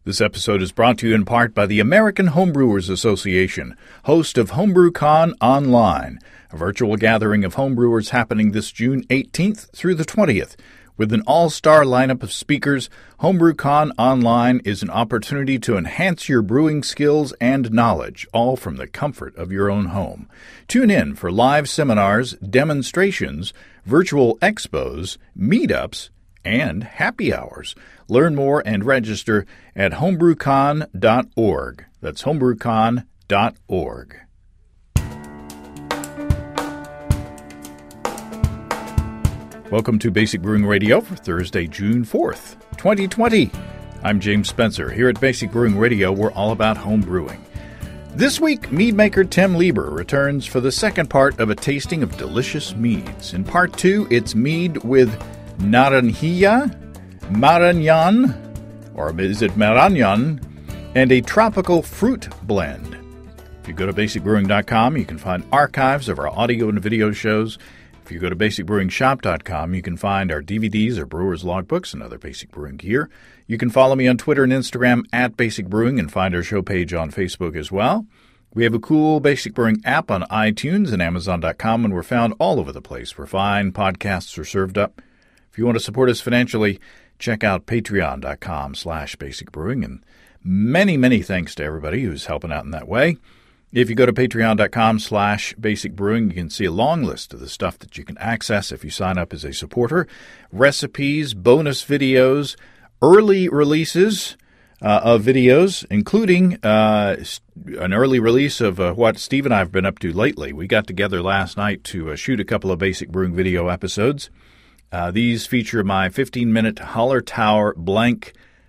This episode is brought to you in part by the American Homebrewers Association, host of HomebrewCon Online, a virtual gathering of homebrewers happening this June 18th through the 20th. With an all-star lineup of speakers, HomebrewCon Online is an opportunity to enhance your brewing skills and knowledge, all from the comfort of your own home. Tune in for live seminars, demonstrations, virtual expos, meetups, and happy hours. Learn more and register at homebrewcon.org. That's homebrewcon.org. Welcome to Basic Brewing Radio for Thursday, June 4th, 2020. I'm James Spencer. Here at Basic Brewing Radio, we're all about home brewing. This week, mead maker Tim Lieber returns for the second part of a tasting of delicious meads. In part two, it's mead with Naranjilla, Marañón, or is it Marañón, and a tropical fruit blend. If you go to basicbrewing.com, you can find archives of our audio and video shows. If you go to basicbrewingshop.com, you can find our DVDs or brewer's logbooks and other Basic Brewing gear. You can follow me on Twitter and Instagram at Basic Brewing and find our show page on Facebook as well. We have a cool Basic Brewing app on iTunes and Amazon.com, and we're found all over the place where fine podcasts are served up. If you want to support us financially, check out patreon.com/basicbrewing, and many thanks to everybody who's helping out in that way. If you go to patreon.com/basicbrewing, you can see a long list of the stuff that you can access if you sign up as a supporter. Recipes, bonus videos, early releases of videos, including an early release of what Steve and I have been up to lately. We got together last night to shoot a couple of Basic Brewing video episodes. These feature my 15-minute Hallertau Blanc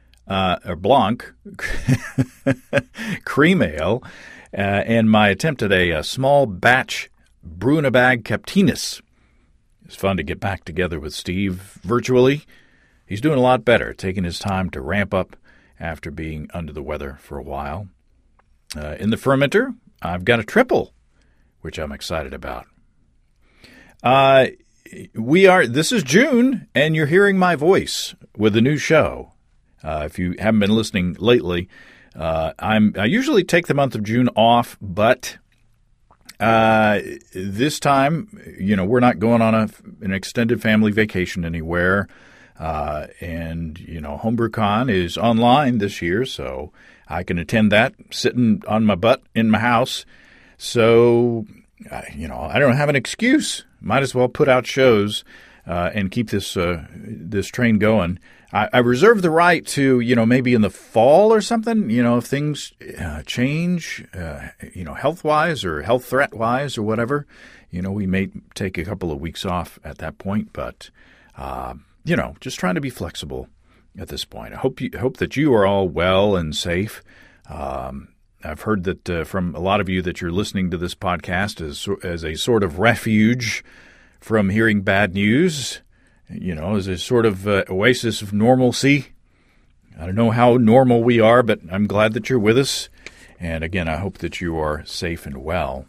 cream ale and my attempt at a small batch brew-in-a-bag Captinus. It's fun to get back together with Steve virtually. He's doing a lot better, taking his time to ramp up after being under the weather for a while. In the fermenter, I've got a triple, which I'm excited about. This is June, and you're hearing my voice with a new show. If you haven't been listening lately, I usually take the month of June off, but this time, we're not going on an extended family vacation anywhere. And HomebrewCon is online this year, so I can attend that sitting on my butt in my house. So, I don't have an excuse. Might as well put out shows and keep this train going. I reserve the right to, maybe in the fall or something, if things change, health-wise or health threat-wise or whatever, we may take a couple of weeks off at that point. But, just trying to be flexible at this point. I hope that you are all well and safe. I've heard that from a lot of you that you're listening to this podcast as a sort of refuge from hearing bad news, as a sort of oasis of normalcy. I don't know how normal we are, but I'm glad that you're with us. And again, I hope that you are safe and well.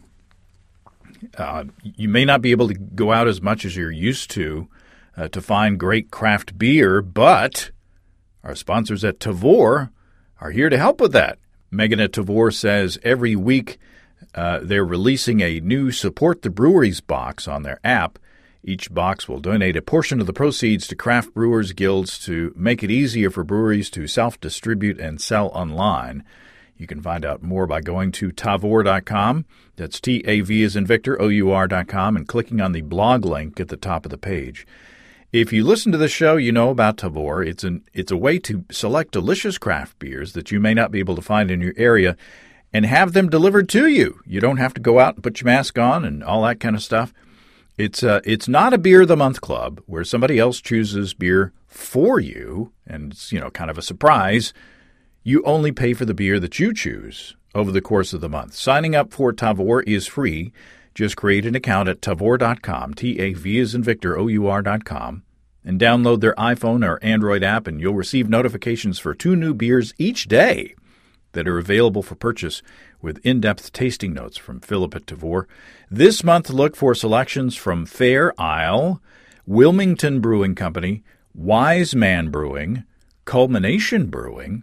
You may not be able to go out as much as you're used to find great craft beer, but our sponsors at Tavour are here to help with that. Megan at Tavour says every week they're releasing a new Support the Breweries box on their app. Each box will donate a portion of the proceeds to craft brewers guilds to make it easier for breweries to self-distribute and sell online. You can find out more by going to Tavour.com. That's T-A-V as in Victor, O-U-R.com, and clicking on the blog link at the top of the page. If you listen to the show, you know about Tavour. It's a way to select delicious craft beers that you may not be able to find in your area and have them delivered to you. You don't have to go out and put your mask on and all that kind of stuff. It's not a beer of the month club where somebody else chooses beer for you, and it's kind of a surprise. You only pay for the beer that you choose over the course of the month. Signing up for Tavour is free. Just create an account at Tavour.com, T-A-V as in Victor, O-U-R.com, and download their iPhone or Android app, and you'll receive notifications for 2 new beers each day that are available for purchase with in-depth tasting notes from Philip at Tavour. This month, look for selections from Fair Isle, Wilmington Brewing Company, Wise Man Brewing, Culmination Brewing,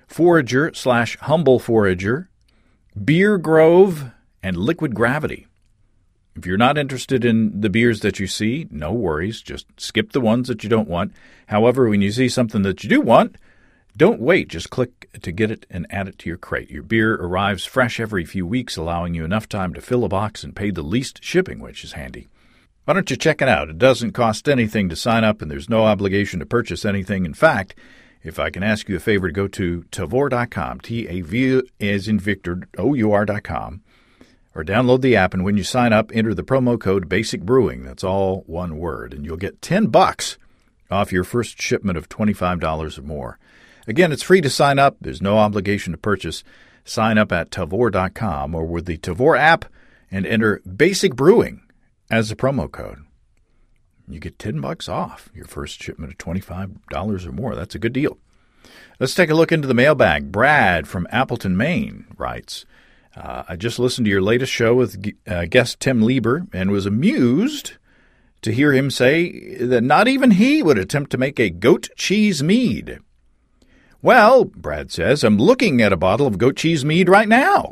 Forager/Humble Forager, Beer Grove, and Liquid Gravity. If you're not interested in the beers that you see, no worries. Just skip the ones that you don't want. However, when you see something that you do want, don't wait. Just click to get it and add it to your crate. Your beer arrives fresh every few weeks, allowing you enough time to fill a box and pay the least shipping, which is handy. Why don't you check it out? It doesn't cost anything to sign up, and there's no obligation to purchase anything. In fact, if I can ask you a favor to go to Tavour.com, T-A-V as in Victor, O-U-R.com, or download the app, and when you sign up, enter the promo code Basic Brewing. That's all one word, and you'll get $10 off your first shipment of $25 or more. Again, it's free to sign up. There's no obligation to purchase. Sign up at Tavour.com or with the Tavour app and enter Basic Brewing as a promo code. You get $10 off your first shipment of $25 or more. That's a good deal. Let's take a look into the mailbag. Brad from Appleton, Maine writes, I just listened to your latest show with guest Tim Lieber and was amused to hear him say that not even he would attempt to make a goat cheese mead. Well, Brad says, I'm looking at a bottle of goat cheese mead right now.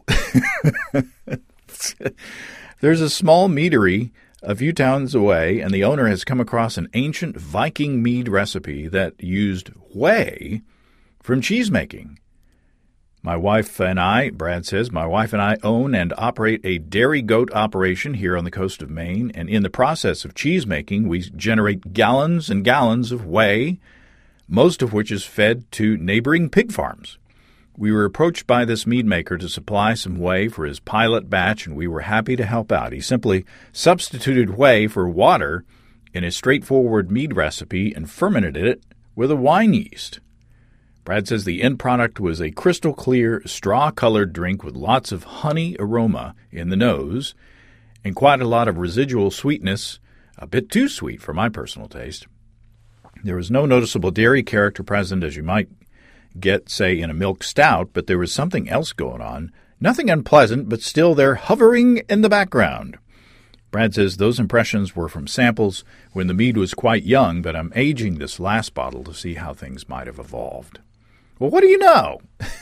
There's a small meadery a few towns away, and the owner has come across an ancient Viking mead recipe that used whey from cheese making. My wife and I, Brad says, my wife and I own and operate a dairy goat operation here on the coast of Maine, and in the process of cheese making, we generate gallons and gallons of whey, most of which is fed to neighboring pig farms. We were approached by this mead maker to supply some whey for his pilot batch, and we were happy to help out. He simply substituted whey for water in a straightforward mead recipe and fermented it with a wine yeast. Brad says the end product was a crystal-clear, straw-colored drink with lots of honey aroma in the nose and quite a lot of residual sweetness, a bit too sweet for my personal taste. There was no noticeable dairy character present as you might get, say, in a milk stout, but there was something else going on. Nothing unpleasant, but still there hovering in the background. Brad says those impressions were from samples when the mead was quite young, but I'm aging this last bottle to see how things might have evolved. Well, what do you know?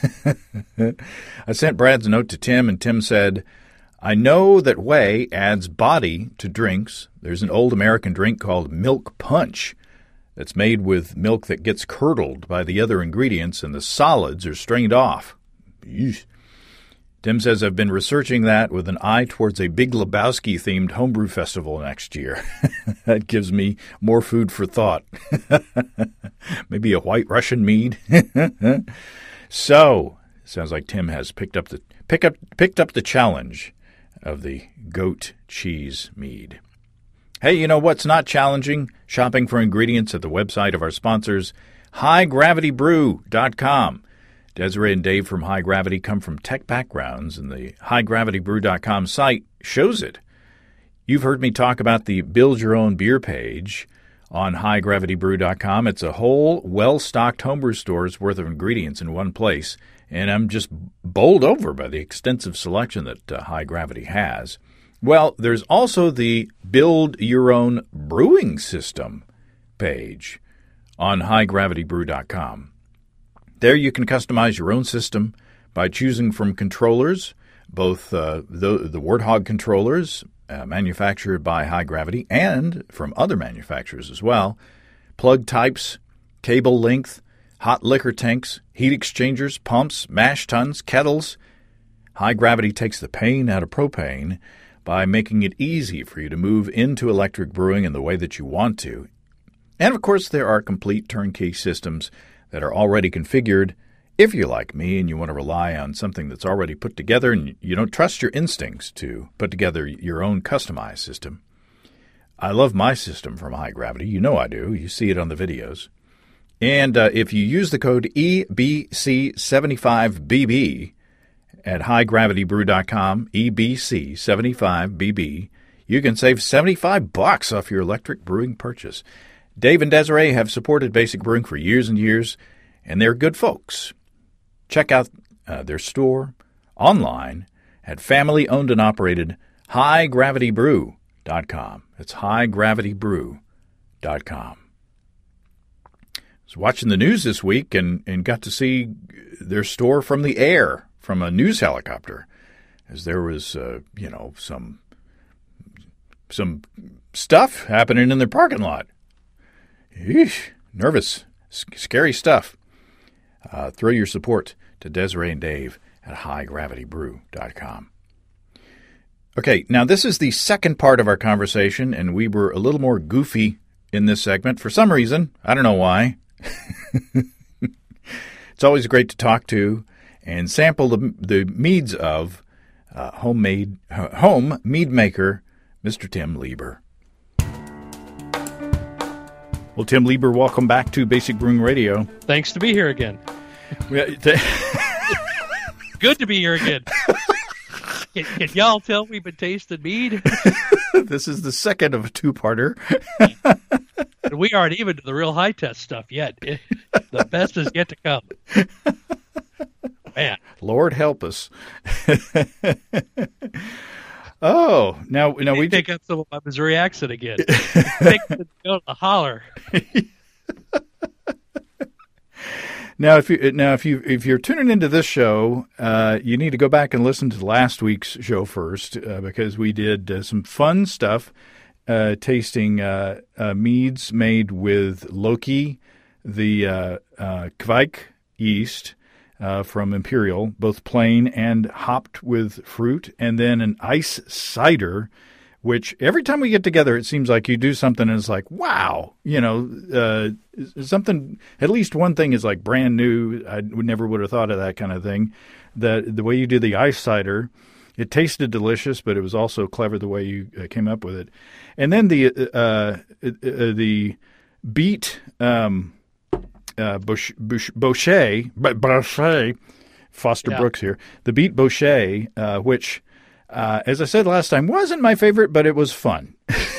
I sent Brad's note to Tim, and Tim said, I know that whey adds body to drinks. There's an old American drink called milk punch that's made with milk that gets curdled by the other ingredients, and the solids are strained off. Eesh. Tim says, I've been researching that with an eye towards a Big Lebowski-themed homebrew festival next year. That gives me more food for thought. Maybe a White Russian mead. So, sounds like Tim has picked up the challenge of the goat cheese mead. Hey, you know what's not challenging? Shopping for ingredients at the website of our sponsors, HighGravityBrew.com. Desiree and Dave from High Gravity come from tech backgrounds, and the HighGravityBrew.com site shows it. You've heard me talk about the Build Your Own Beer page on HighGravityBrew.com. It's a whole, well-stocked homebrew store's worth of ingredients in one place, and I'm just bowled over by the extensive selection that High Gravity has. Well, there's also the Build Your Own Brewing System page on HighGravityBrew.com. There you can customize your own system by choosing from controllers, both the Warthog controllers manufactured by High Gravity and from other manufacturers as well, plug types, cable length, hot liquor tanks, heat exchangers, pumps, mash tuns, kettles. High Gravity takes the pain out of propane by making it easy for you to move into electric brewing in the way that you want to. And, of course, there are complete turnkey systems that are already configured if you're like me and you want to rely on something that's already put together and you don't trust your instincts to put together your own customized system. I love my system from High Gravity. You know I do. You see it on the videos. And if you use the code EBC75BB at HighGravityBrew.com, EBC75BB, you can save $75 off your electric brewing purchase. Dave and Desiree have supported Basic Brewing for years and years, and they're good folks. Check out their store online at family-owned and operated HighGravityBrew.com. It's HighGravityBrew.com. was watching the news this week and got to see their store from the air, from a news helicopter, as there was, some stuff happening in their parking lot. Eesh, nervous, scary stuff. Throw your support to Desiree and Dave at HighGravityBrew.com. Okay, now this is the second part of our conversation, and we were a little more goofy in this segment for some reason. I don't know why. It's always great to talk to and sample the meads of home mead maker, Mr. Tim Lieber. Well, Tim Lieber, welcome back to Basic Brewing Radio. Thanks to be here again. Good to be here again. Can y'all tell we've been tasting mead? This is the second of a two-parter. And we aren't even to the real high-test stuff yet. The best is yet to come. Man. Lord help us. Oh, now we pick up some of my Missouri accent again. Go to holler. Now, if you're tuning into this show, you need to go back and listen to last week's show first, because we did some fun stuff, tasting meads made with Loki, the Kveik yeast from Imperial, both plain and hopped with fruit, and then an ice cider, which every time we get together, it seems like you do something and it's like, wow, something, at least one thing is like brand new. I never would have thought of that kind of thing. The way you did the ice cider, it tasted delicious, but it was also clever the way you came up with it. And then the beet Bochet, Foster Brooks here, the beet Bochet, which, as I said last time, wasn't my favorite, but it was fun.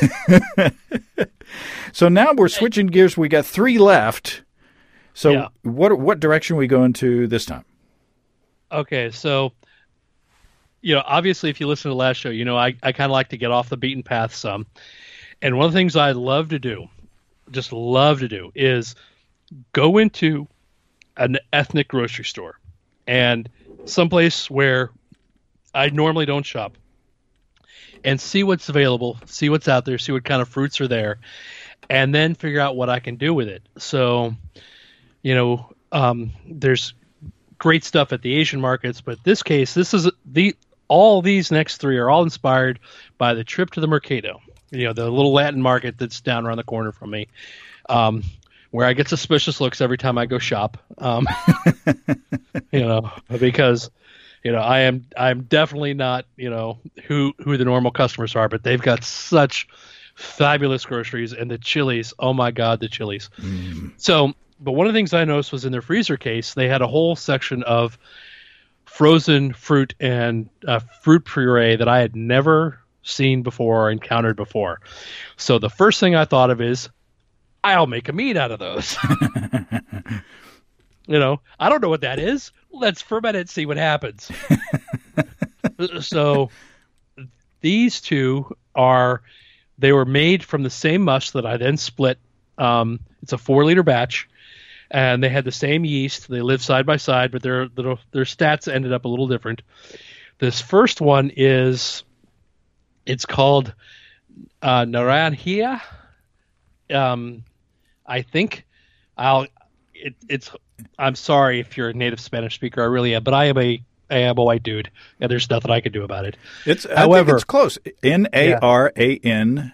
So now we're switching gears. We got 3 left. So what direction are we going to this time? Okay, so, obviously if you listen to the last show, I kind of like to get off the beaten path some. And one of the things I love to do, is go into an ethnic grocery store and someplace where I normally don't shop, and see what's available, see what's out there, see what kind of fruits are there, and then figure out what I can do with it. So, there's great stuff at the Asian markets, but in this case, all these next 3 are all inspired by the trip to the Mercado, the little Latin market that's down around the corner from me, where I get suspicious looks every time I go shop, because I'm definitely not, who the normal customers are, but they've got such fabulous groceries, and the chilies. Oh my God, the chilies. So, but one of the things I noticed was in their freezer case, they had a whole section of frozen fruit and fruit puree that I had never seen before or encountered before. So the first thing I thought of is, I'll make a mead out of those. I don't know what that is. Let's ferment it, see what happens. So these two they were made from the same must that I then split. It's a 4-liter batch, and they had the same yeast. They lived side by side, but their stats ended up a little different. This first one it's called Naranja. I think I'm sorry if you're a native Spanish speaker, I really am, but I am a white dude, and there's nothing I can do about it. However, I think it's close. Naranjilla,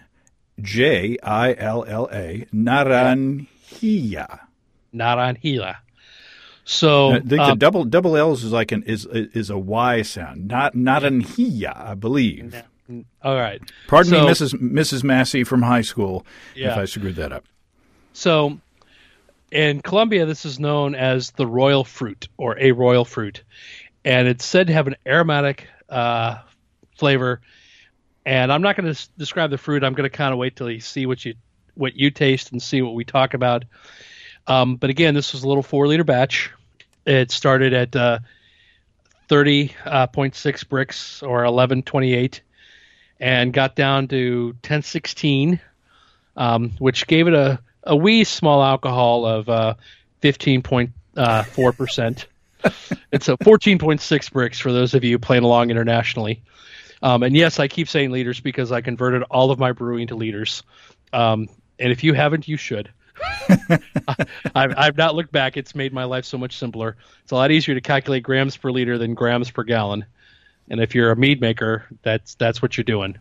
Naranjilla. Naranjilla. So I think the double L's is like is a Y sound. Naranjilla, I believe. All right. Pardon me, Mrs. Massey from high school, if I screwed that up. So, in Colombia, this is known as the royal fruit or a royal fruit, and it's said to have an aromatic flavor. And I'm not going to describe the fruit. I'm going to kind of wait till you see what you taste and see what we talk about. But again, this was a little 4-liter batch. It started at 30.6 bricks or 1128, and got down to 1016, which gave it a a wee small alcohol of 15.4%. It's a 14.6 Brix for those of you playing along internationally. And yes, I keep saying liters because I converted all of my brewing to liters. And if you haven't, you should. I've not looked back. It's made my life so much simpler. It's a lot easier to calculate grams per liter than grams per gallon. And if you're a mead maker, that's what you're doing.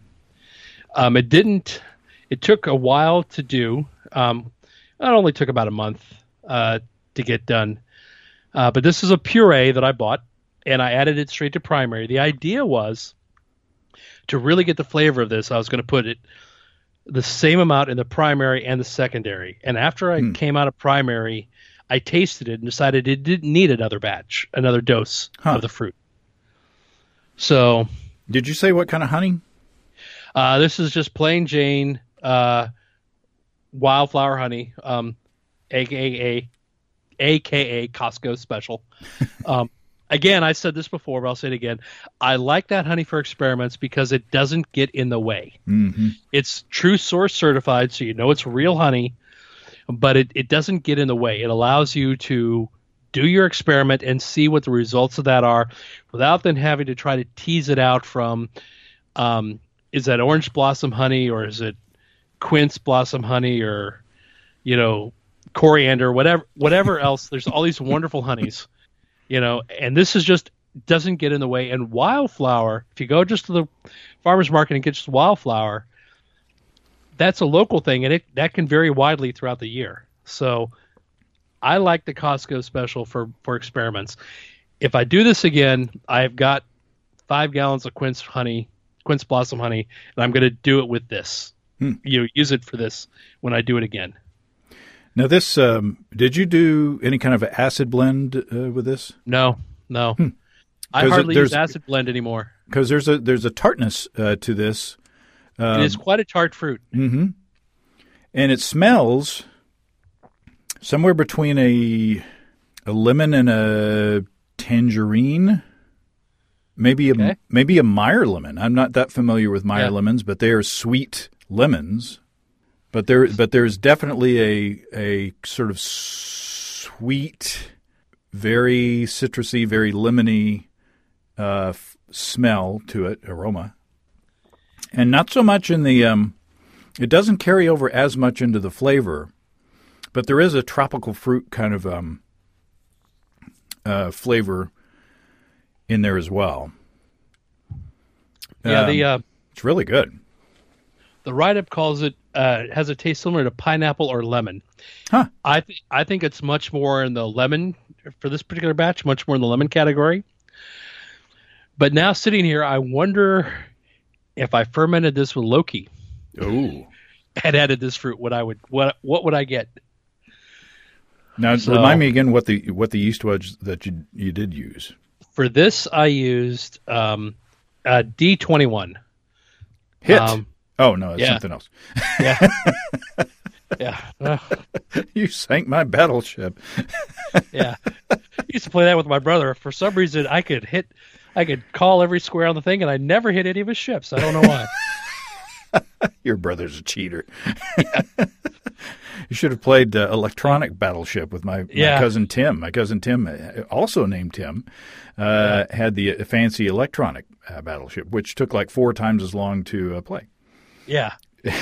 It took a while to do. It only took about a month to get done. But this is a puree that I bought, and I added it straight to primary. The idea was to really get the flavor of this, I was going to put it the same amount in the primary and the secondary. And after I came out of primary, I tasted it and decided it didn't need another dose of the fruit. So, did you say what kind of honey? This is just plain Jane wildflower honey, aka Costco special. Again, I said this before, but I'll say it again. I like that honey for experiments because it doesn't get in the way. Mm-hmm. It's true source certified, so you know it's real honey, but it doesn't get in the way. It allows you to do your experiment and see what the results of that are without then having to try to tease it out from, is that orange blossom honey or is it quince blossom honey or, coriander, whatever else. There's all these wonderful honeys. And this is just doesn't get in the way. And wildflower, if you go just to the farmer's market and get just wildflower, that's a local thing, and that can vary widely throughout the year. So I like the Costco special for experiments. If I do this again, I've got 5 gallons of quince blossom honey, and I'm going to do it with this. Use it for this when I do it again. Now, this did you do any kind of acid blend with this? No. I hardly use acid blend anymore because there's a tartness to this. It is quite a tart fruit, and it smells somewhere between a lemon and a tangerine. Maybe a Meyer lemon. I'm not that familiar with Meyer lemons, but they are sweet lemons. But there's definitely a sort of sweet, very citrusy, very lemony smell to it, aroma, and not so much in the. It doesn't carry over as much into the flavor, but there is a tropical fruit kind of flavor in there as well. Yeah, it's really good. The write-up calls it has a taste similar to pineapple or lemon. Huh. I think it's much more in the lemon for this particular batch, much more in the lemon category. But now sitting here, I wonder if I fermented this with Loki. Oh. And added this fruit, what would I get? Now remind me again what the yeast was that you did use. For this, I used D21. Hit. Oh, no, it's something else. Yeah. Yeah. You sank my battleship. Yeah. I used to play that with my brother. For some reason, I could call every square on the thing, and I never hit any of his ships. I don't know why. Your brother's a cheater. Yeah. You should have played electronic battleship with my cousin Tim. My cousin Tim, also named Tim, had the fancy electronic battleship, which took like 4 times as long to play. Yeah.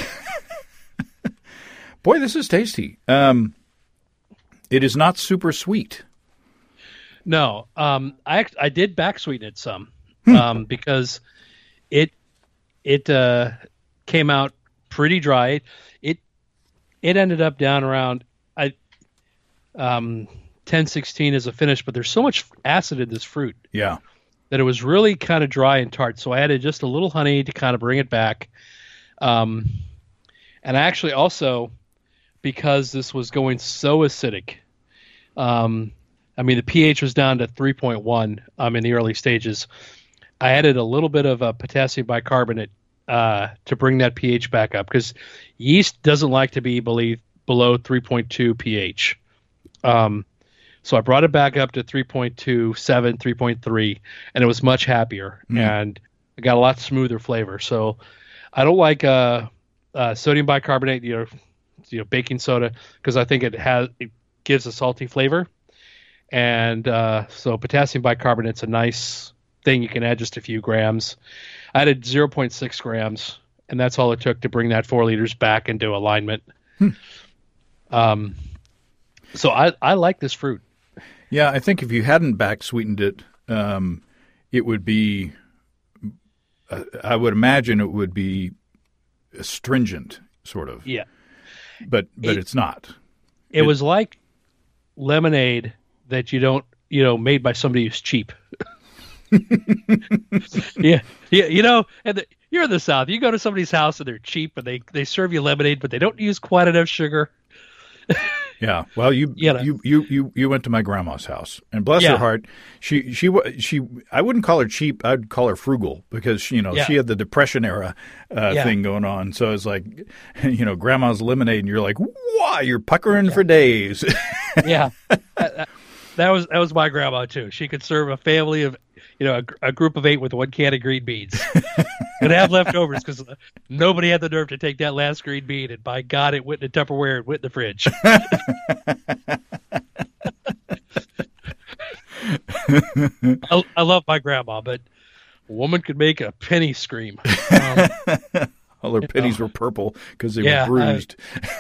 Boy, this is tasty. It is not super sweet. No. I did back sweeten it some because it came out pretty dry. It ended up down around 10-16 as a finish, but there's so much acid in this fruit. Yeah. That it was really kind of dry and tart. So I added just a little honey to kind of bring it back. And I actually also, because this was going so acidic, the pH was down to 3.1 in the early stages. I added a little bit of potassium bicarbonate to bring that pH back up because yeast doesn't like to be below 3.2 pH. So I brought it back up to 3.27, 3.3, and it was much happier, and it got a lot smoother flavor. So I don't like sodium bicarbonate. baking soda, because I think it gives a salty flavor. And so potassium bicarbonate's a nice thing. You can add just a few grams. I added 0.6 grams, and that's all it took to bring that 4 liters back into alignment. So I like this fruit. Yeah, I think if you hadn't back sweetened it, it would be. I would imagine it would be astringent, sort of. Yeah, but it's not. It was like lemonade that you don't, made by somebody who's cheap. yeah, and you're in the South. You go to somebody's house and they're cheap, and they serve you lemonade, but they don't use quite enough sugar. Yeah, well, you went to my grandma's house, and bless her heart, she I wouldn't call her cheap, I'd call her frugal, because she had the Depression era thing going on. So it's like, grandma's lemonade, and you're like, wow, you're puckering for days. Yeah, that was my grandma too. She could serve a family of a group of 8 with 1 can of green beans. And have leftovers because nobody had the nerve to take that last green bean, and by God, it went in Tupperware and went in the fridge. I love my grandma, but a woman could make a penny scream. All her pennies were purple because they were bruised.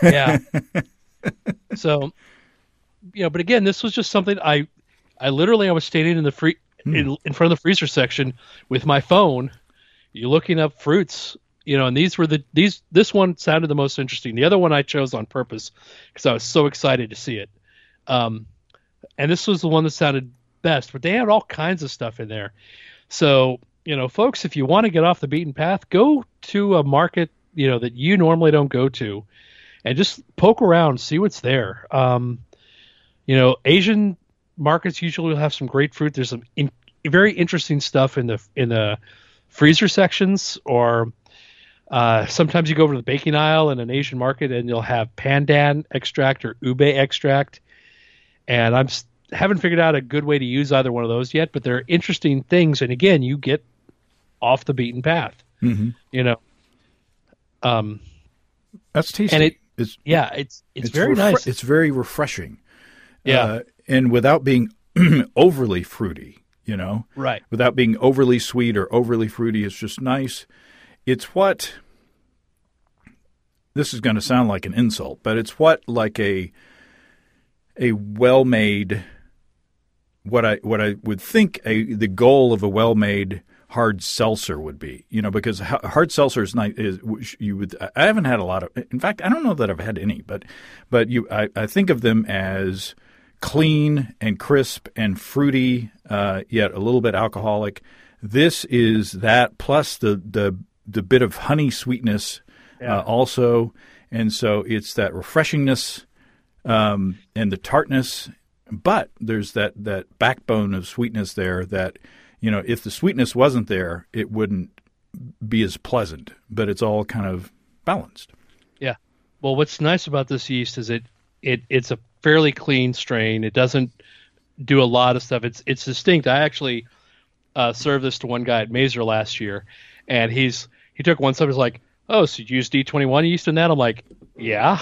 So, but again, this was just something I was standing in the in front of the freezer section with my phone. You're looking up fruits, and this one sounded the most interesting. The other one I chose on purpose because I was so excited to see it. And this was the one that sounded best, but they had all kinds of stuff in there. So, folks, if you want to get off the beaten path, go to a market, that you normally don't go to, and just poke around, see what's there. Asian markets usually will have some great fruit. There's some very interesting stuff in the freezer sections, or sometimes you go over to the baking aisle in an Asian market and you'll have pandan extract or ube extract. And I haven't figured out a good way to use either one of those yet, but they're interesting things. And again, you get off the beaten path. Mm-hmm. That's tasty. And it's very nice. It's very refreshing. Yeah. And without being overly fruity. Right. Without being overly sweet or overly fruity. It's just nice. It's what, this is going to sound like an insult, but it's what like a well-made, what I would think the goal of a well-made hard seltzer would be, because hard seltzer is nice. I haven't had a lot of, in fact, I don't know that I've had any, but I think of them as clean and crisp and fruity, yet a little bit alcoholic. This is that plus the bit of honey sweetness also, and so it's that refreshingness and the tartness. But there's that backbone of sweetness there that if the sweetness wasn't there, it wouldn't be as pleasant. But it's all kind of balanced. Yeah. Well, what's nice about this yeast is it's a fairly clean strain. It doesn't do a lot of stuff. It's distinct. I actually served this to one guy at Mazer last year, and he took one sip and was like, "Oh, so you use D21 yeast in that?" I'm like, "Yeah."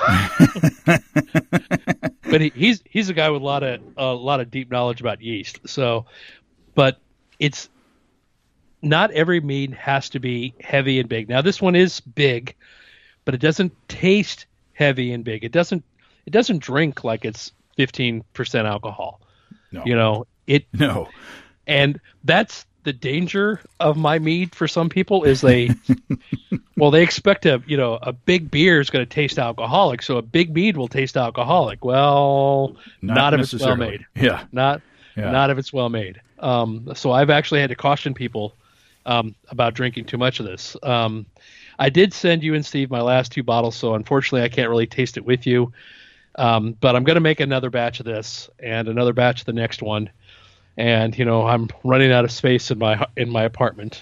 But he's a guy with a lot of deep knowledge about yeast. So, but it's not every mead has to be heavy and big. Now this one is big, but it doesn't taste heavy and big. It doesn't drink like it's 15% alcohol. No. No. And that's the danger of my mead for some people is they expect a big beer is going to taste alcoholic, so a big mead will taste alcoholic. Well, not if it's well made. Yeah. Not if it's well made. So I've actually had to caution people about drinking too much of this. I did send you and Steve my last 2 bottles, so unfortunately I can't really taste it with you. But I'm going to make another batch of this and another batch of the next one. And, I'm running out of space in my apartment,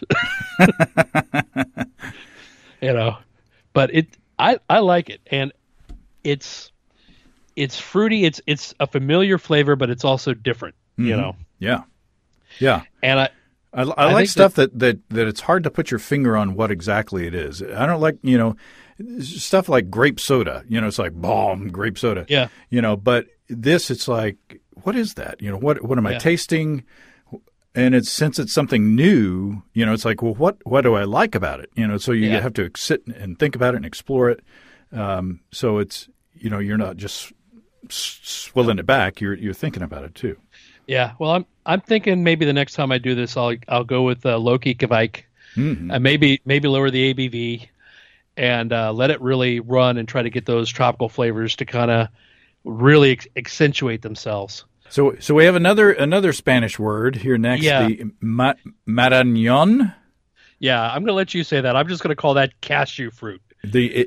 but I like it. And it's fruity. It's a familiar flavor, but it's also different, Yeah. Yeah. And I like stuff that it's hard to put your finger on what exactly it is. I don't like, stuff like grape soda. You know, it's like bomb grape soda. Yeah. You know, but this, it's like, what is that? You know, what am I tasting? And since it's something new, you know, it's like, well, what do I like about it? You know, so you have to sit and think about it and explore it. So it's, you know, you're not just swilling it back. You're thinking about it too. Yeah. Well, I'm thinking maybe the next time I do this, I'll go with Loki Kvike, and maybe lower the ABV and let it really run and try to get those tropical flavors to kind of really accentuate themselves. So we have another Spanish word here next, the marañón. Yeah, I'm going to let you say that. I'm just going to call that cashew fruit. The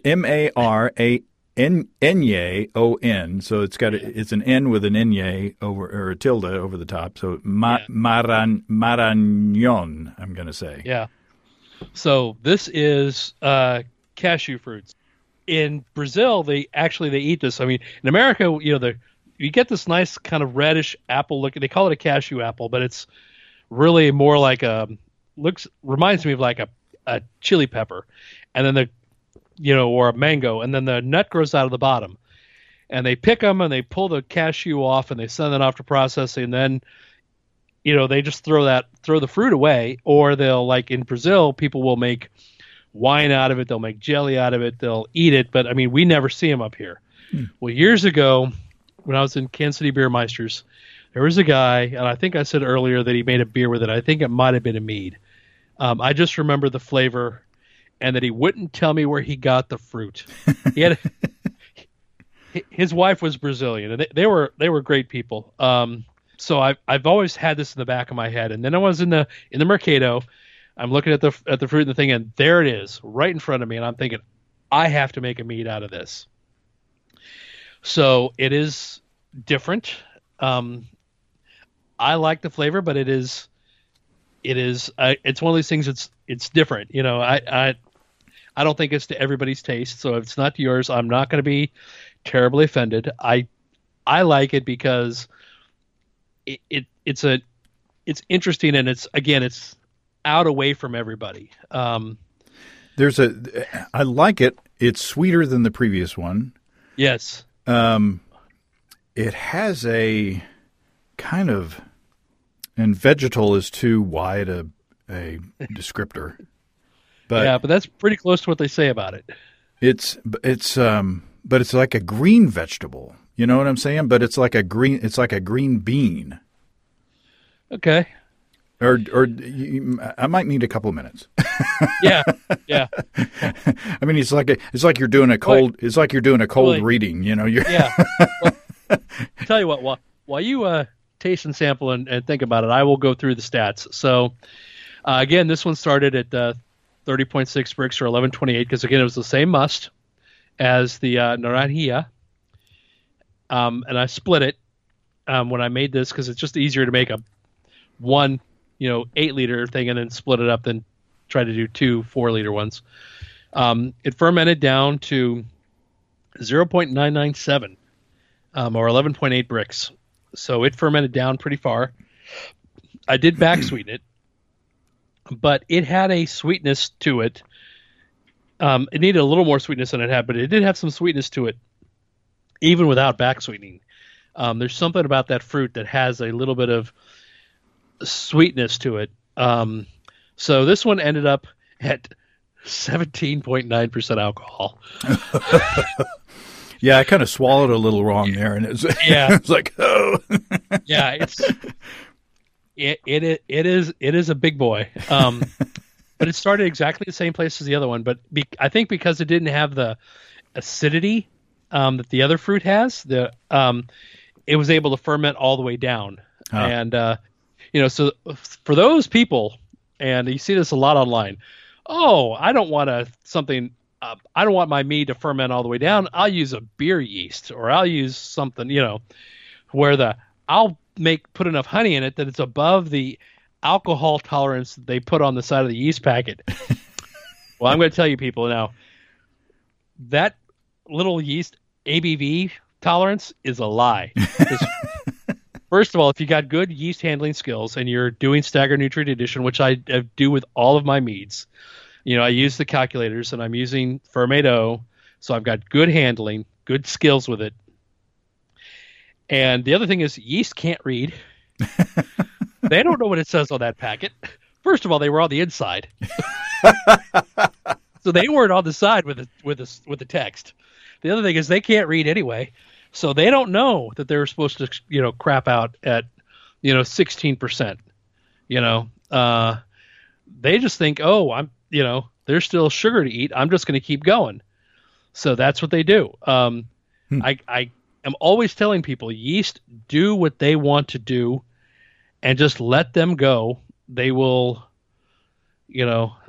Marañón. So it's an N with an N or a tilde over the top. So marañón, I'm going to say. Yeah. So this is cashew fruits. In Brazil, they eat this. I mean, in America, you know, you get this nice kind of reddish apple look. They call it a cashew apple, but it's really more like reminds me of like a chili pepper, and then or a mango, and then the nut grows out of the bottom, and they pick them and they pull the cashew off and they send it off to processing, and then, you know, they just throw the fruit away, or they'll, like in Brazil, people will make wine out of it, they'll make jelly out of it, they'll eat it, but I mean, we never see them up here. Well, years ago, when I was in Kansas City Beer Meisters, there was a guy, and I think I said earlier that he made a beer with it. I think it might have been a mead. I just remember the flavor, and that he wouldn't tell me where he got the fruit. His wife was Brazilian, and they were great people. So I've always had this in the back of my head. And then I was in the Mercado. I'm looking at the fruit and the thing, and there it is, right in front of me. And I'm thinking, I have to make a mead out of this. So it is different. I like the flavor, but it's one of these things. It's different. You know, I don't think it's to everybody's taste. So if it's not to yours, I'm not going to be terribly offended. I like it because it's interesting, and it's out away from everybody. I like it. It's sweeter than the previous one. Yes. It has a kind of, and vegetal is too wide a descriptor. But that's pretty close to what they say about it. But it's like a green vegetable. You know what I'm saying? But it's like a green bean. Okay. Or I might need a couple of minutes. Yeah. I mean, it's like you're doing a cold reading. You know. Yeah. Well, tell you what. While you taste and sample and think about it, I will go through the stats. So, again, this one started at 30.6 bricks or 1128 because, again, it was the same must as the Naranja. And I split it when I made this because it's just easier to make a 8-liter thing and then split it up than try to do 2 4-liter ones. It fermented down to 0.997 or 11.8 bricks. So it fermented down pretty far. I did back sweeten it, but it had a sweetness to it. It needed a little more sweetness than it had, but it did have some sweetness to it, even without back sweetening. There's something about that fruit that has a little bit of sweetness to it. So this one ended up at 17.9% alcohol. Yeah, I kind of swallowed a little wrong there, and it's like, oh. Yeah, it is a big boy. But it started exactly the same place as the other one, but I think because it didn't have the acidity that the other fruit has, it was able to ferment all the way down. And so for those people, and you see this a lot online, I don't want I don't want my mead to ferment all the way down. I'll use a beer yeast, or I'll use something, where I'll put enough honey in it that it's above the alcohol tolerance that they put on the side of the yeast packet. Well, I'm going to tell you people now, that little yeast ABV tolerance is a lie. First of all, if you got good yeast handling skills and you're doing staggered nutrient addition, which I do with all of my meads, I use the calculators, and I'm using Fermento, so I've got good handling, good skills with it. And the other thing is yeast can't read. They don't know what it says on that packet. First of all, they were on the inside. So they weren't on the side with the text. The other thing is they can't read anyway. So they don't know that they're supposed to, crap out at, 16%. They just think, oh, there's still sugar to eat. I'm just going to keep going. So that's what they do. I am always telling people, yeast do what they want to do, and just let them go. They will, you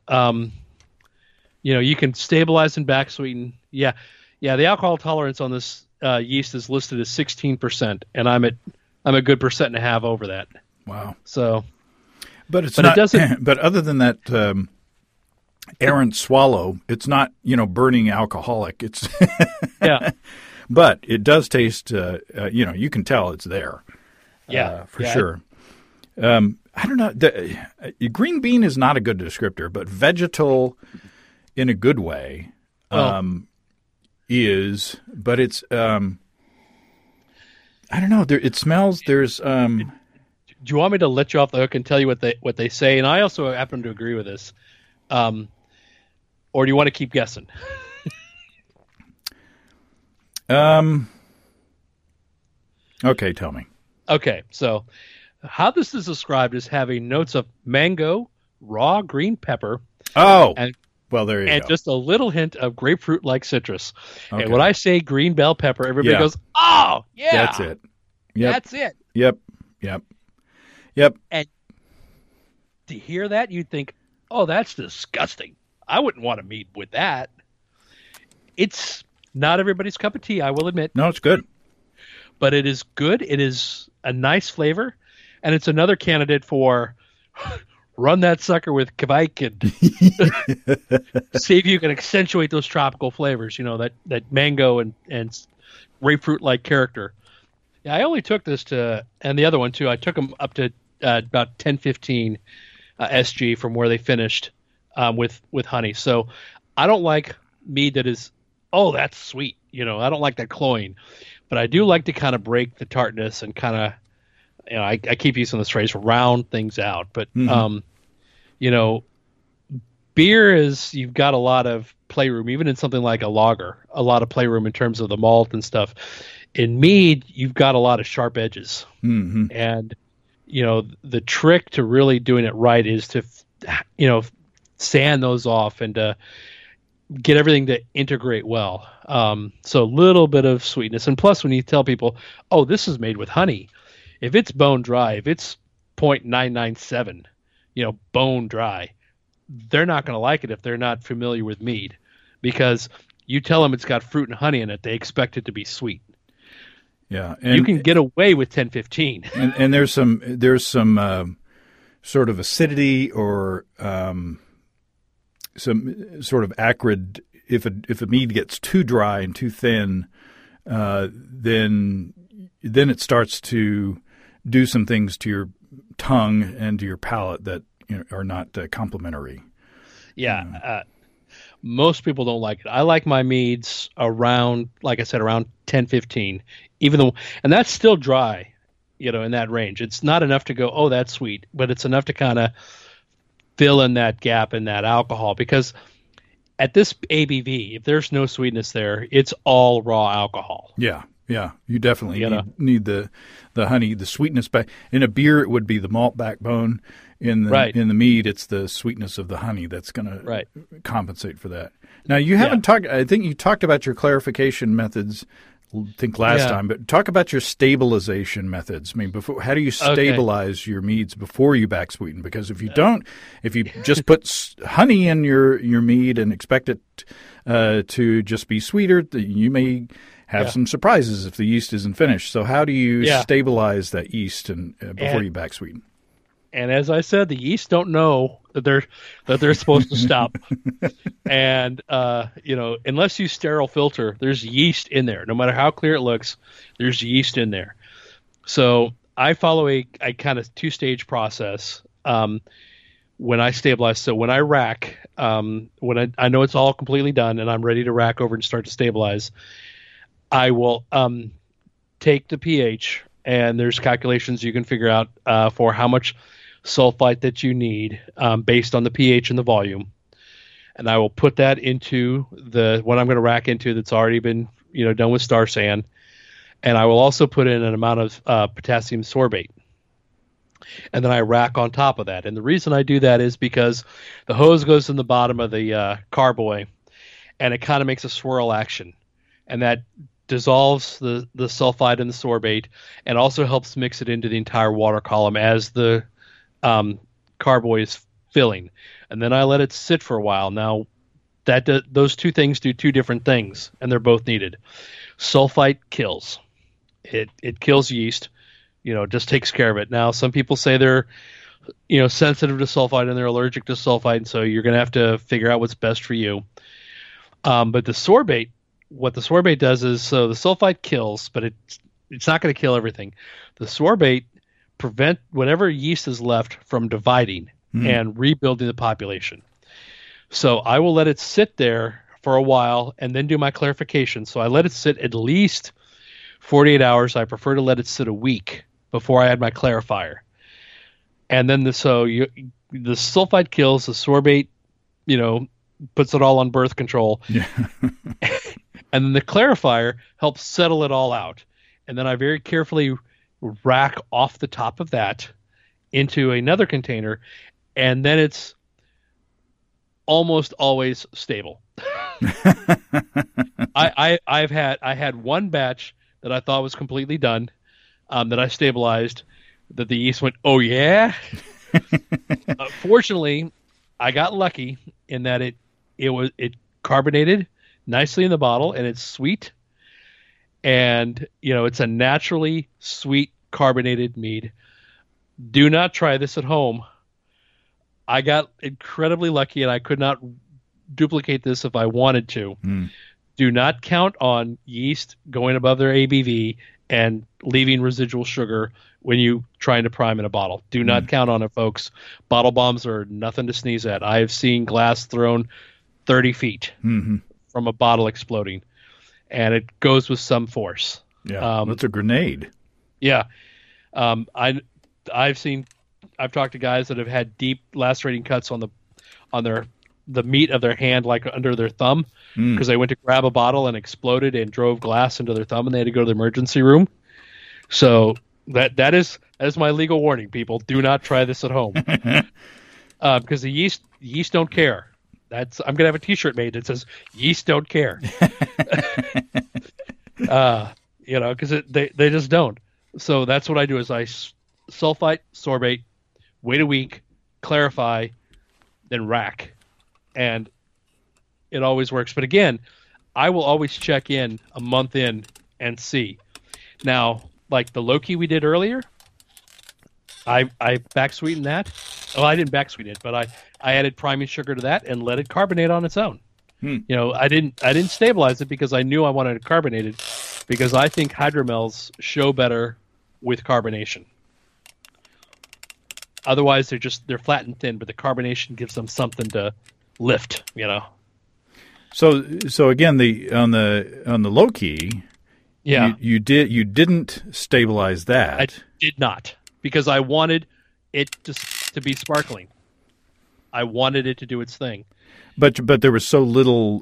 can stabilize and back sweeten. Yeah. The alcohol tolerance on this yeast is listed as 16%, and I'm a good 1.5% over that. Wow. So, but it doesn't. But other than that, errant swallow, it's not burning alcoholic. It's yeah. But it does taste. You can tell it's there. Yeah, for sure. I don't know. Green bean is not a good descriptor, but vegetal, in a good way, is. But it's. I don't know. It smells. There's. Do you want me to let you off the hook and tell you what they say? And I also happen to agree with this. Or do you want to keep guessing? Okay, tell me. Okay, so how this is described is having notes of mango, raw green pepper. Oh, well, there you go. And just a little hint of grapefruit-like citrus. Okay. And when I say green bell pepper, everybody goes, oh, yeah. That's it. Yep. That's it. Yep. And to hear that, you'd think, oh, that's disgusting. I wouldn't want to meet with that. It's not everybody's cup of tea, I will admit. No, it's good. But it is good. It is a nice flavor. And it's another candidate for run that sucker with Kvike and see if you can accentuate those tropical flavors, that mango and grapefruit-like character. Yeah, I only took this and the other one too, I took them up to about 10-15 SG from where they finished with honey. So I don't like mead that is, oh, that's sweet. I don't like that cloying. But I do like to kind of break the tartness and kind of, I keep using this phrase, round things out. But, beer is, you've got a lot of playroom, even in something like a lager, a lot of playroom in terms of the malt and stuff. In mead, you've got a lot of sharp edges. Mm-hmm. And, the trick to really doing it right is to, sand those off and to get everything to integrate well. So a little bit of sweetness. And plus, when you tell people, oh, this is made with honey, if it's bone dry, if it's 0.997, bone dry, they're not going to like it if they're not familiar with mead, because you tell them it's got fruit and honey in it, they expect it to be sweet. Yeah, and you can get away with 10-15. And there's some sort of acidity or some sort of acrid. If a mead gets too dry and too thin, then it starts to do some things to your tongue and to your palate that are not complementary. Yeah. Most people don't like it. I like my meads around, like I said, around 10-15, and that's still dry, in that range. It's not enough to go, oh, that's sweet, but it's enough to kind of fill in that gap in that alcohol, because at this ABV, if there's no sweetness there, it's all raw alcohol. Yeah. You definitely need the honey, the sweetness back. In a beer, it would be the malt backbone. In the mead, it's the sweetness of the honey that's going to compensate for that. Now, you haven't talked. I think you talked about your clarification methods. I think last time, but talk about your stabilization methods. I mean, how do you stabilize your meads before you back sweeten? Because if you don't, if you just put honey in your mead and expect it to just be sweeter, you may have some surprises if the yeast isn't finished. So how do you stabilize that yeast before you back sweeten? And as I said, the yeast don't know that they're supposed to stop. And unless you sterile filter, there's yeast in there. No matter how clear it looks, there's yeast in there. So I follow a kind of two-stage process. when I stabilize. So when I rack, when I know it's all completely done and I'm ready to rack over and start to stabilize, I will take the pH, and there's calculations you can figure out for how much sulfite that you need based on the pH and the volume. And I will put that into what I'm going to rack into that's already been done with Star San. And I will also put in an amount of potassium sorbate. And then I rack on top of that. And the reason I do that is because the hose goes in the bottom of the carboy, and it kind of makes a swirl action. And that dissolves the sulfide and the sorbate, and also helps mix it into the entire water column as the carboy is filling. And then I let it sit for a while. Now, those two things do two different things, and they're both needed. Sulfite kills. It kills yeast. Just takes care of it. Now, some people say they're, sensitive to sulfite and they're allergic to sulfite, and so you're going to have to figure out what's best for you. But the sorbate, what the sorbate does is, so the sulfite kills, but it's not going to kill everything. The sorbate prevent whatever yeast is left from dividing and rebuilding the population. So I will let it sit there for a while and then do my clarification. So I let it sit at least 48 hours. I prefer to let it sit a week before I add my clarifier. And then the sulfite kills, the sorbate, puts it all on birth control. Yeah. And then the clarifier helps settle it all out. And then I very carefully rack off the top of that into another container, and then it's almost always stable. I had one batch that I thought was completely done, that I stabilized, that the yeast went, oh yeah. Fortunately, I got lucky in that it carbonated nicely in the bottle, and it's sweet, and it's a naturally sweet carbonated mead. Do not try this at home. I got incredibly lucky, and I could not duplicate this if I wanted to. Do not count on yeast going above their ABV and leaving residual sugar when you trying to prime in a bottle. Do not count on it, folks. Bottle bombs are nothing to sneeze at. I've seen glass thrown 30 feet from a bottle exploding, and it goes with some force. Yeah, that's a grenade. Yeah. I've talked to guys that have had deep lacerating cuts on the meat of their hand, like under their thumb, because they went to grab a bottle and exploded and drove glass into their thumb, and they had to go to the emergency room. So that is my legal warning, people. Do not try this at home. Because the yeast don't care. I'm gonna have a T-shirt made that says "Yeast don't care." Because they just don't. So that's what I do: is I sulfite, sorbate, wait a week, clarify, then rack, and it always works. But again, I will always check in a month in and see. Now, like the Loki we did earlier, I back sweetened that. Oh, I didn't back sweeten it, but I added priming sugar to that and let it carbonate on its own. I didn't stabilize it because I knew I wanted it carbonated, because I think hydromels show better with carbonation. Otherwise, they're flat and thin, but the carbonation gives them something to lift. So again, on the Loki, yeah, you didn't stabilize that. I did not, because I wanted it to be sparkling. I wanted it to do its thing. But there was so little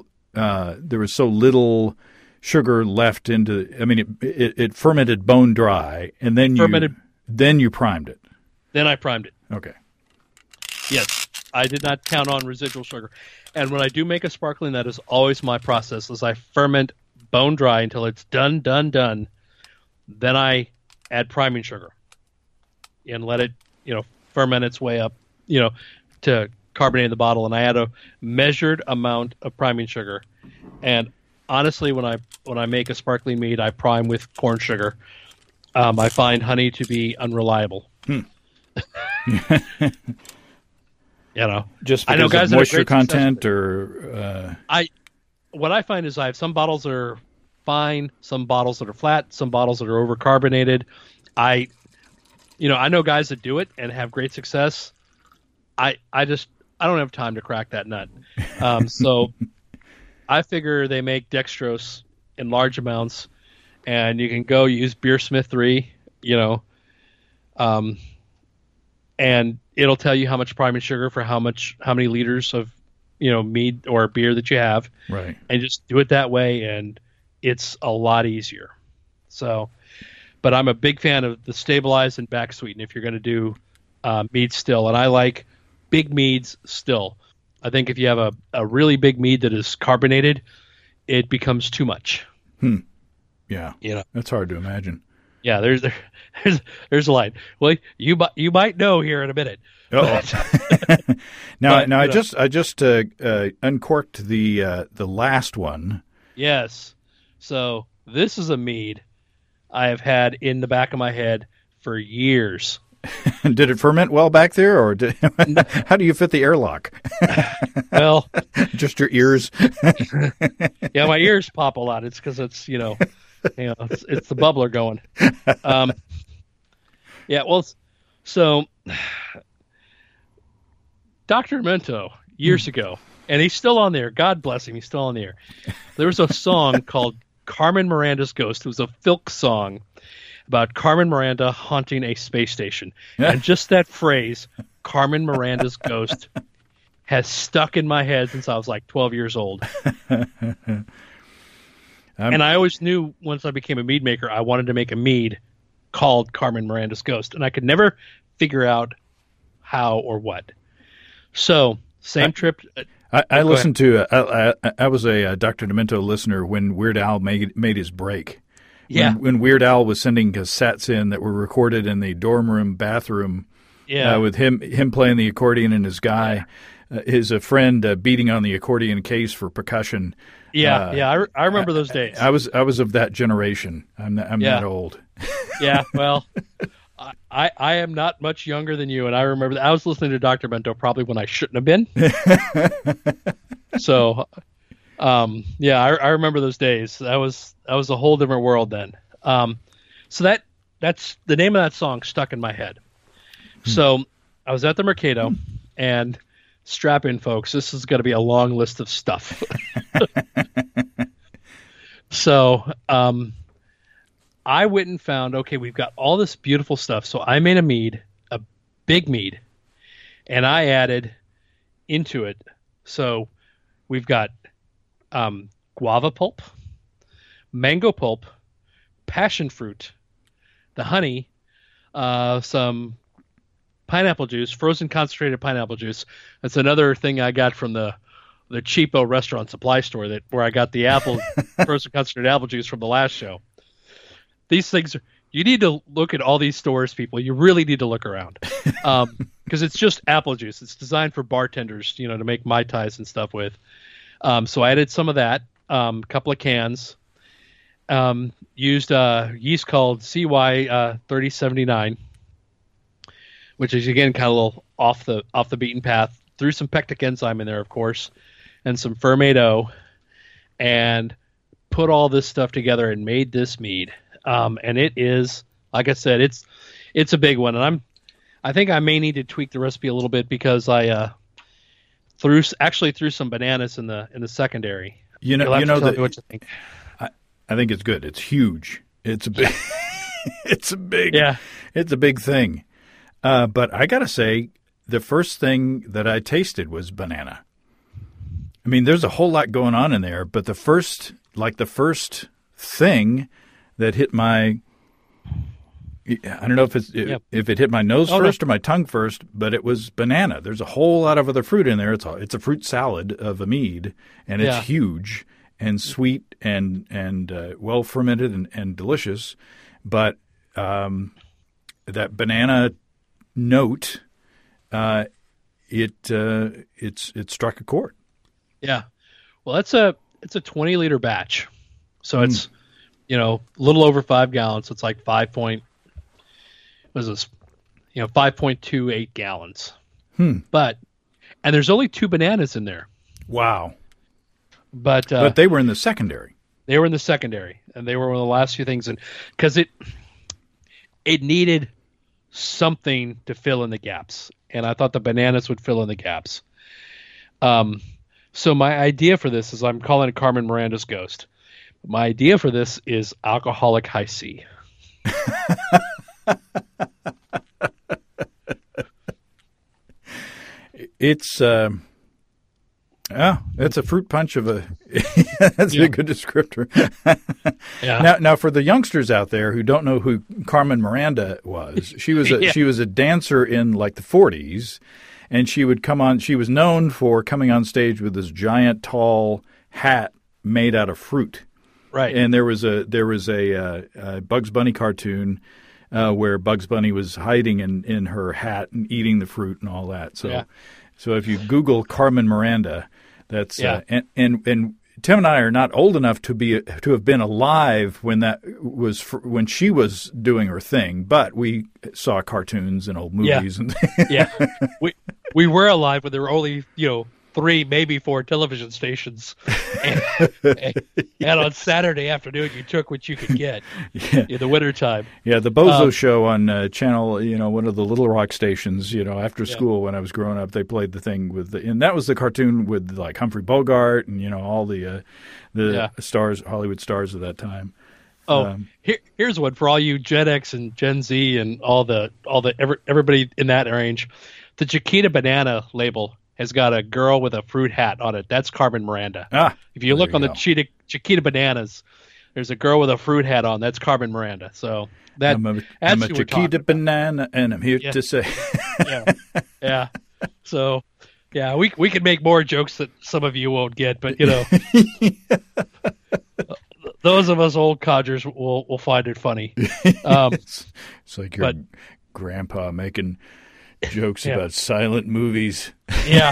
sugar left into. I mean, it fermented bone dry, and then you primed it. Then I primed it. Okay. Yes, I did not count on residual sugar. And when I do make a sparkling, that is always my process, is I ferment bone dry until it's done. Then I add priming sugar and let it, ferment its way up, to carbonate the bottle. And I add a measured amount of priming sugar. And honestly, when I make a sparkling mead, I prime with corn sugar. I find honey to be unreliable. Just because I know guys of moisture content, what I find is I have some bottles that are fine, some bottles that are flat, some bottles that are overcarbonated. I know guys that do it and have great success. I don't have time to crack that nut. So I figure they make dextrose in large amounts, and you can go use Beersmith 3, and it'll tell you how much priming sugar for how many liters of, mead or beer that you have. Right. And just do it that way, and it's a lot easier. So, but I'm a big fan of the stabilize and back sweeten if you're going to do mead still. And I like big meads still. I think if you have a really big mead that is carbonated, it becomes too much. Yeah. That's hard to imagine. Yeah, there's a line. Well, you might know here in a minute. Now I just uncorked the last one. Yes. So this is a mead I have had in the back of my head for years. Did it ferment well back there, or how do you fit the airlock? Well, just your ears. Yeah, my ears pop a lot. It's because it's it's the bubbler going. Yeah, well, so Dr. Demento years ago, and he's still on there. God bless him, he's still on there. There was a song called Carmen Miranda's Ghost. It was a Filk song about Carmen Miranda haunting a space station. And just that phrase, Carmen Miranda's Ghost, has stuck in my head since I was like 12 years old. And I always knew once I became a mead maker, I wanted to make a mead called Carmen Miranda's Ghost. And I could never figure out how or what. So, same trip. I listened to, I was a Dr. Demento listener when Weird Al made his break. Yeah. When Weird Al was sending cassettes in that were recorded in the dorm room bathroom, with him playing the accordion and his guy, his friend beating on the accordion case for percussion. I remember those days. I was of that generation. I'm that old. Yeah, well, I am not much younger than you, and I remember that I was listening to Dr. Demento probably when I shouldn't have been. So, I remember those days. That was a whole different world then. So that's the name of that song stuck in my head. So I was at the Mercado, and strap in, folks. This is going to be a long list of stuff. So I went and found, okay, we've got all this beautiful stuff. So I made a mead, a big mead, and I added into it. So we've got guava pulp, mango pulp, passion fruit, the honey, some pineapple juice, frozen concentrated pineapple juice. That's another thing I got from the cheapo restaurant supply store where I got the frozen concentrated apple juice from the last show. These things, you need to look at all these stores, people. You really need to look around because it's just apple juice. It's designed for bartenders, to make Mai Tais and stuff with. So I added some of that, a couple of cans, used yeast called CY 3079, which is again kind of a little off the beaten path. Threw some pectic enzyme in there, of course, and some Fermento, and put all this stuff together and made this mead. And it is, like I said, it's a big one, and I think I may need to tweak the recipe a little bit because I threw some bananas in the secondary. What you think. I think it's good. It's huge. It's a big. It's a big thing. But I gotta say, the first thing that I tasted was banana. I mean, there's a whole lot going on in there, but the first thing that hit my, I don't know if it hit my nose first or my tongue first, but it was banana. There's a whole lot of other fruit in there. It's a fruit salad of a mead, and it's huge and sweet and well fermented and delicious. But that banana note, it struck a chord. Yeah, well, it's a 20-liter batch, so it's a little over 5 gallons. So it's like 5.28 gallons. But there's only 2 bananas in there. Wow. But they were in the secondary. They were in the secondary, and they were one of the last few things, and because it needed something to fill in the gaps. And I thought the bananas would fill in the gaps. So my idea for this is, I'm calling it Carmen Miranda's Ghost. My idea for this is Alcoholic High C. It's it's a fruit punch of a. That's a good descriptor. Yeah. Now, for the youngsters out there who don't know who Carmen Miranda was, she was she was a dancer in like the 40s, and she would come on. She was known for coming on stage with this giant, tall hat made out of fruit. Right. And there was a Bugs Bunny cartoon where Bugs Bunny was hiding in her hat and eating the fruit and all that. So. Yeah. So if you Google Carmen Miranda, that's and Tim and I are not old enough to have been alive when that was when she was doing her thing, but we saw cartoons and old movies and yeah. We were alive when there were only 3, maybe 4 television stations, and on Saturday afternoon you took what you could get in the wintertime. Yeah, the Bozo Show on channel, one of the Little Rock stations. After school when I was growing up, they played the thing and that was the cartoon with like Humphrey Bogart and all the stars, Hollywood stars of that time. Here's one for all you Gen X and Gen Z and everybody in that range. The Chiquita Banana label has got a girl with a fruit hat on it. That's Carmen Miranda. If you look on the Chiquita Bananas, there's a girl with a fruit hat on. That's Carmen Miranda. So I'm a Chiquita banana, and I'm here to say. Yeah. So, yeah, we can make more jokes that some of you won't get, but those of us old codgers will find it funny. It's like your grandpa making jokes about silent movies. Yeah.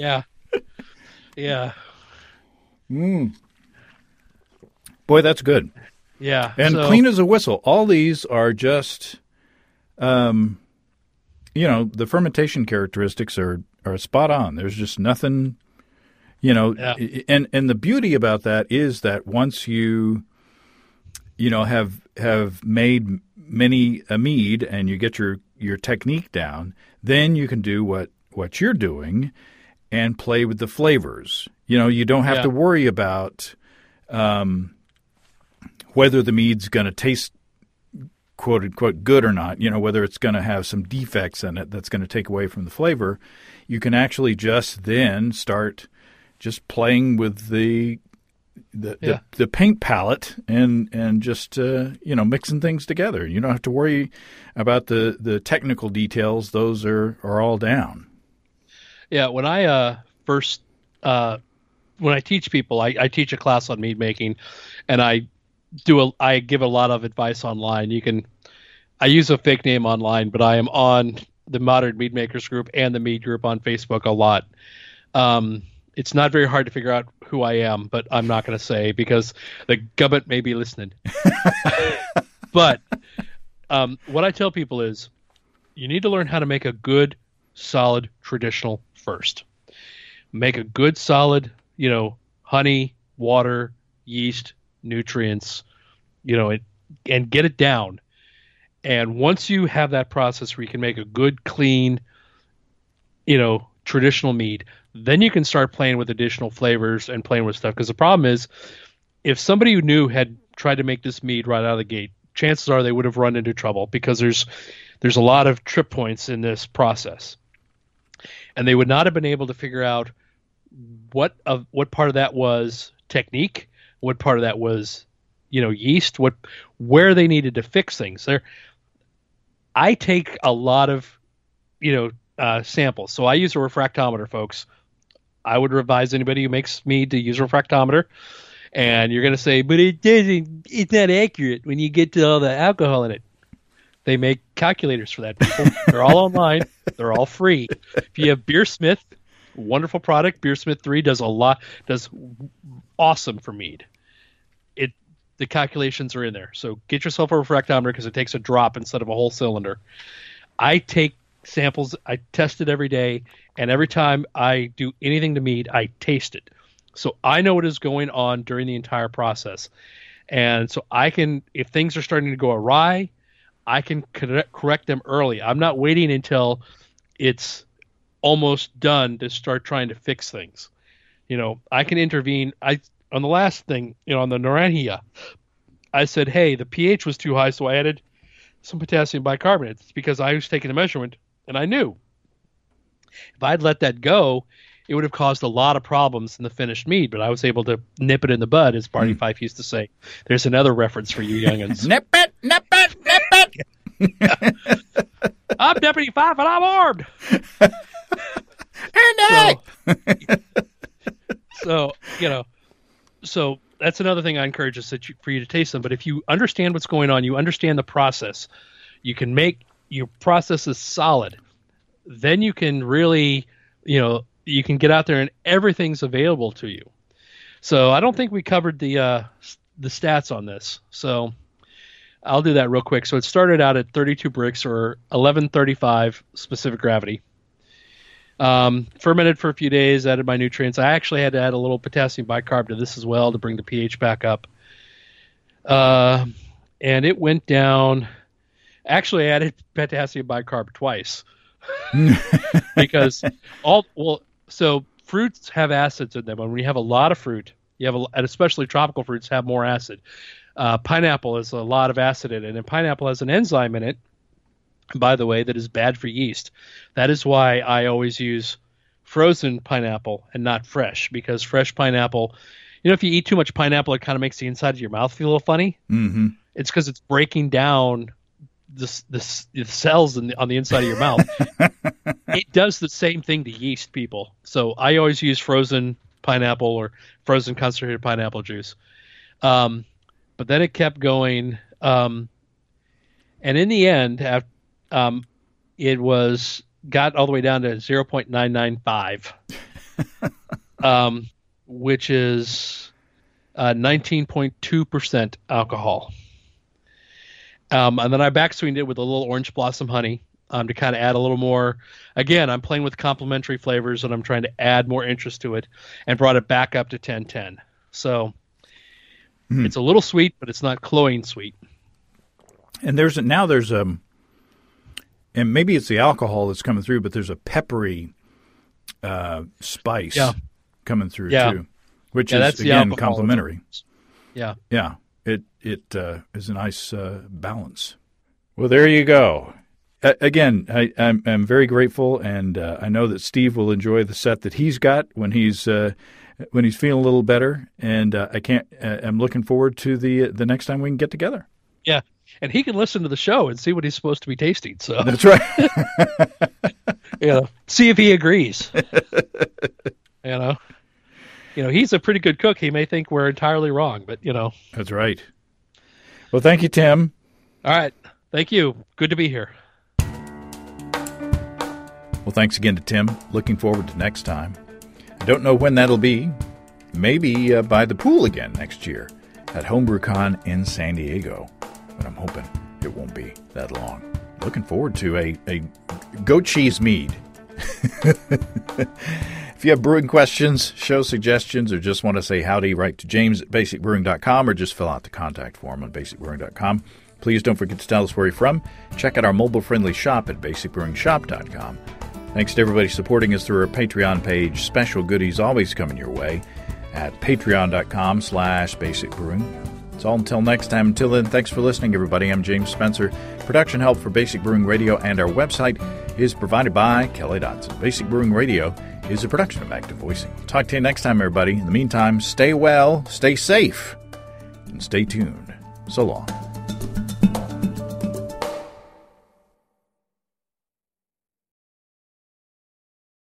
Boy, that's good. Yeah. And clean as a whistle. All these are just, the fermentation characteristics are spot on. There's just nothing, and the beauty about that is that once you, have made a mead and you get your technique down, then you can do what you're doing and play with the flavors. You don't have to worry about whether the mead's going to taste quote unquote good or not, whether it's going to have some defects in it that's going to take away from the flavor. You can actually just then start just playing with the paint palette and just mixing things together. You don't have to worry about the technical details; those are all down. Yeah, when I when I teach people, I teach a class on mead making, and I give a lot of advice online. I use a fake name online, but I am on the Modern Mead Makers group and the Mead group on Facebook a lot. It's not very hard to figure out who I am, but I'm not going to say because the government may be listening. But what I tell people is you need to learn how to make a good, solid, traditional first. Make a good, solid, honey, water, yeast, nutrients, and get it down. And once you have that process where you can make a good, clean, traditional mead, then you can start playing with additional flavors and playing with stuff. Because the problem is, if somebody who knew had tried to make this mead right out of the gate, chances are they would have run into trouble because there's a lot of trip points in this process. And they would not have been able to figure out what part of that was technique, what part of that was, yeast, where they needed to fix things. I take a lot of, samples. So I use a refractometer, folks. I would advise anybody who makes mead to use a refractometer. And you're going to say, but it's not accurate when you get to all the alcohol in it. They make calculators for that, people. They're all online. They're all free. If you have Beersmith, wonderful product. Beersmith 3 does awesome for mead. The calculations are in there. So get yourself a refractometer because it takes a drop instead of a whole cylinder. I take samples. I test it every day. And every time I do anything to mead, I taste it. So I know what is going on during the entire process. And so I can, if things are starting to go awry, I can correct them early. I'm not waiting until it's almost done to start trying to fix things. I can intervene. On the last thing, on the Naranjia, I said, hey, the pH was too high, so I added some potassium bicarbonate. It's because I was taking a measurement, and I knew. If I'd let that go, it would have caused a lot of problems in the finished mead, but I was able to nip it in the bud, as Barney Fife used to say. There's another reference for you youngins. Nip it, nip it, nip it. I'm Deputy Fife, and I'm armed. So that's another thing I encourage is for you to taste them. But if you understand what's going on, you understand the process, you can make your process is solid. Then you can really, you can get out there and everything's available to you. So I don't think we covered the stats on this. So I'll do that real quick. So it started out at 32 Brix or 1135 specific gravity. Fermented for a few days, added my nutrients. I actually had to add a little potassium bicarb to this as well to bring the pH back up. And it went down. Actually, I added potassium bicarb twice because so fruits have acids in them. When you have a lot of fruit, and especially tropical fruits have more acid. Pineapple has a lot of acid in it, and pineapple has an enzyme in it, by the way, that is bad for yeast. That is why I always use frozen pineapple and not fresh, because fresh pineapple, if you eat too much pineapple, it kind of makes the inside of your mouth feel a little funny. Mm-hmm. It's because it's breaking down the cells on the inside of your mouth. It does the same thing to yeast, people. So I always use frozen pineapple or frozen concentrated pineapple juice. But then it kept going. And in the end, it got all the way down to 0.995, which is 19.2% alcohol. And then I backswinged it with a little orange blossom honey to kind of add a little more. Again, I'm playing with complementary flavors, and I'm trying to add more interest to it, and brought it back up to 1010. So it's a little sweet, but it's not cloying sweet. And there's and maybe it's the alcohol that's coming through, but there's a peppery spice coming through too, which is again complementary. Yeah. Yeah. It is a nice balance. Well, there you go. Again, I'm very grateful, and I know that Steve will enjoy the set that he's got when he's feeling a little better. And I'm looking forward to the next time we can get together. Yeah, and he can listen to the show and see what he's supposed to be tasting. So that's right. See if he agrees. He's a pretty good cook. He may think we're entirely wrong, but That's right. Well, thank you, Tim. All right. Thank you. Good to be here. Well, thanks again to Tim. Looking forward to next time. I don't know when that'll be. Maybe by the pool again next year at HomebrewCon in San Diego. But I'm hoping it won't be that long. Looking forward to a goat cheese mead. If you have brewing questions, show suggestions, or just want to say howdy, write to James at basicbrewing.com or just fill out the contact form on basicbrewing.com. Please don't forget to tell us where you're from. Check out our mobile-friendly shop at basicbrewingshop.com. Thanks to everybody supporting us through our Patreon page. Special goodies always coming your way at patreon.com/basicbrewing. It's all until next time. Until then, thanks for listening, everybody. I'm James Spencer. Production help for Basic Brewing Radio and our website is provided by Kelly Dotson. Basic Brewing Radio is a production of Active Voicing. Talk to you next time, everybody. In the meantime, stay well, stay safe, and stay tuned. So long.